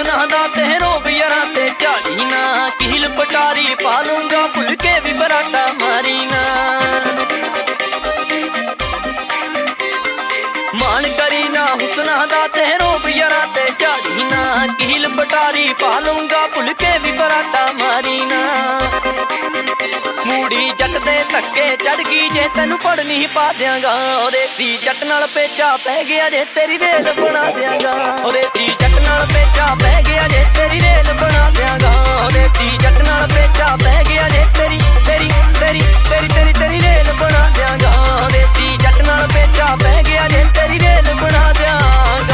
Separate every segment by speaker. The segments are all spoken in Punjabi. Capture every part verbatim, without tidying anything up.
Speaker 1: ਹੁਸਨਾ ਦਾ ਤੇ ਰੋਬ ਯਾਰਾਂ ਤੇ ਝਾੜੀ ਨਾ ਕੀਲ ਪਟਾਰੀ ਪਾ ਲੂੰਗਾ ਭੁੱਲ ਕੇ ਵੀ ਬਰਾਟਾ ਮਾਰੀ ਨਾ ਮਾਨ ਕਰੀ ਨਾ ਹੁਸਨਾ ਦਾ ਤੇ ਰੋਬ ਯਾਰਾਂ ਤੇ ਝਾੜੀ ਨਾ ਕੀਲ ਪਟਾਰੀ ਪਾ ਲੂੰਗਾ ਭੁੱਲ ਕੇ ਵੀ ਬਰਾਟਾ ਮਾਰੀ ਨਾ ਮੂੜੀ ਜੱਟ ਦੇ ਧੱਕੇ ਚੜ ਗਈ ਜੇ ਤੈਨੂੰ ਪੜਨੀ ਪਾ ਦਿਆਂਗਾ ਉਹਦੇ ਦੀ ਜੱਟ ਨਾਲ ਪੇਚਾ ਪੈ ਗਿਆ ਜੇ ਤੇਰੀ ਰੇਲ ਬਣਾ ਦਿਆਂਗਾ ਉਹਦੇ ਦੀ ਜੱਟ ਨਾਲ ਪੇਚਾ ਪੈ ਗਿਆ ਜੇ ਤੇਰੀ ਰੇਲ ਬਣਾ ਦਿਆਂਗਾ ਉਹਦੇ ਦੀ ਜੱਟ ਨਾਲ ਪੇਚਾ ਪੈ ਗਿਆ ਜੇ ਤੇਰੀ ਤੇਰੀ ਤੇਰੀ ਤੇਰੀ ਤੇਰੀ ਤੇਰੀ ਰੇਲ ਬਣਾ ਦਿਆਂਗਾ ਉਹਦੇ ਦੀ ਜੱਟ ਨਾਲ ਪੇਚਾ ਪੈ ਗਿਆ ਜੇ ਤੇਰੀ ਰੇਲ ਬਣਾ ਦਿਆਂਗਾ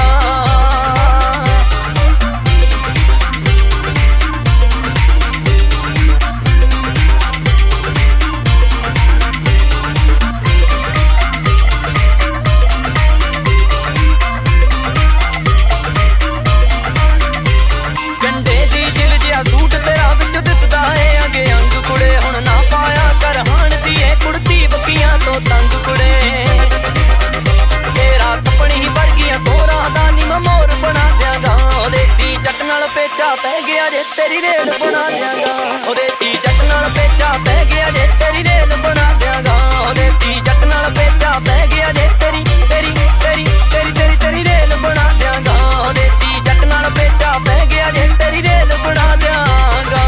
Speaker 1: ਸੂਟ ਤੇਰਾ ਵਿੱਚੋਂ ਦਿਸਦਾ ਏ ਅੰਗ ਅੰਗ ਕੁੜੇ ਹੁਣ ਨਾ ਪਾਇਆ ਕਰ ਹਾਣ ਦੀ ਏ ਕੁੜਤੀ ਬੱਕੀਆਂ ਤੋਂ ਤੰਗ ਕੁੜੇ ਤੇਰਾ ਸੁਪਣੀ ਵਰਗੀਆਂ ਤੋਰਾਂ ਦਾ ਨੀ ਮੈਂ ਮੋਰ ਬਣਾ ਦਿਆਂਗਾ ਉਹਦੇ ਦੀ ਜੱਟ ਨਾਲ ਪੇਚਾ ਪੈ ਗਿਆ ਜੇ ਤੇਰੀ ਰੇਲ ਬਣਾ ਦਿਆਂਗਾ ਉਹਦੇ ਦੀ ਜੱਟ ਨਾਲ ਪੇਚਾ ਪੈ ਗਿਆ ਜੇ ਤੇਰੀ ਰੇਲ ਬਣਾ ਦਿਆਂਗਾ ਉਹਦੇ ਦੀ ਜੱਟ ਨਾਲ ਪੇਚਾ ਪੈ ਗਿਆ ਜੇ ਤੇਰੀ ਤੇਰੀ ਤੇਰੀ ਤੇਰੀ ਤੇਰੀ ਤੇਰੀ ਰੇਲ ਬਣਾ ਦਿਆਂਗਾ ਉਹਦੇ ਦੀ ਜੱਟ ਨਾਲ ਪੇਚਾ ਪੈ ਗਿਆ ਜੇ ਤੇਰੀ ਰੇਲ ਬਣਾ ਦਿਆਂਗਾ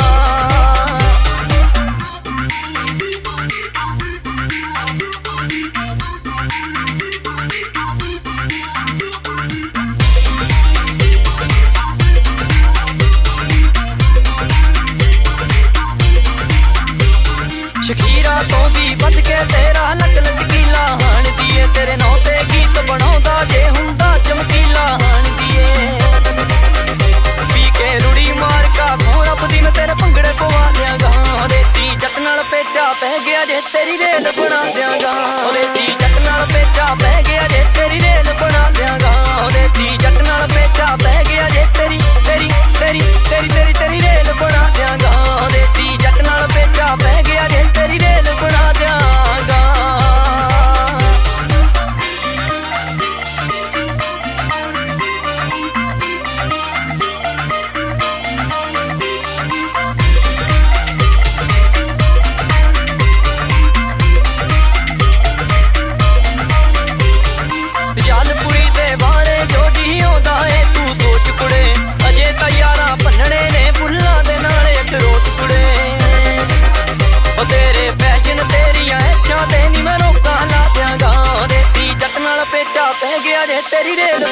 Speaker 1: ਸ਼ਖੀਰਾ ਤੋਂ ਵੀ ਵੱਧ ਕੇ ਤੇਰਾ ਲੱਕ ਲਚਕੀਲਾ ਹਾਣ ਦੀਏ ਤੇਰੇ ਨਾਂ ਤੇ ਗੀਤ ਬਣਾਉਂਦਾ ਜੇ ਹੁੰਦਾ ਚਮਕੀਲਾ ਹਾਣ ਦੀਏ ਪੀ ਕੇ ਰੁੜੀ ਮਾਰ ਕਾ ਸੋ ਰੱਬ ਦੀ ਮੈਂ ਤੇਰੇ ਭੰਗੜੇ ਪਵਾ ਦਿਆਂਗਾ ਉਹਦੇ ਦੀ ਜੱਟ ਨਾਲ ਪੇਚਾ ਪੈ ਗਿਆ ਜੇ ਤੇਰੀ ਰੇਲ ਬਣਾ ਦਿਆਂਗਾ ਉਹਦੇ ਦੀ ਜੱਟ ਨਾਲ ਪੇਚਾ ਪੈ ਗਿਆ ਜੇ ਤੇਰੀ ਰੇਲ ਬਣਾ ਦਿਆਂਗਾ ਉਹਦੇ ਦੀ ਜੱਟ ਨਾਲ ਪੇਚਾ ਪੈ ਗਿਆ ਜੇ ਤੇਰੀ ਤੇਰੀ ਤੇਰੀ ਤੇਰੀ ਤੇਰੀ ਤੇਰੀ ਰੇਲ ਬਣਾ ਦਿਆਂਗਾ ਉਹਦੇ ਦੀ ਜੱਟ ਨਾਲ ਪੇਚਾ ਪੈ ਗਿਆ ਜੇ ਤੇਰੀ ਰੇਲ ਬਣਾ ਦਿਆਂਗਾ ਜਲਪੁਰੀ ਦੇ ਵਾਲੇ ਜੋ ਜਿਉਂਦਾ ਏ ਤੂੰ ਸੋਚ ਕੁੜੇ ਅਜੇ ਤਾਂ ਯਾਰਾਂ ਭੰਨਣੇ ਨੇ ਬੁੱਲਾਂ ਦੇ ਨਾਲ ਇੱਕ ਰੋਟ ਕੁੜੇ ਉਹ ਤੇਰੇ ਫੈਸ਼ਨ ਤੇਰੀਆਂ ਇੱਛਾਂ ਤੇ ਨੀ ਮੈਂ ਰੋਕਾਂ ਲਾ ਦਿਆਂਗਾ ਉਹਦੇ ਦੀ ਜੱਟ ਨਾਲ ਪੇਚਾ ਪੈ ਗਿਆ ਜੇ ਤੇਰੀ ਰੇਲ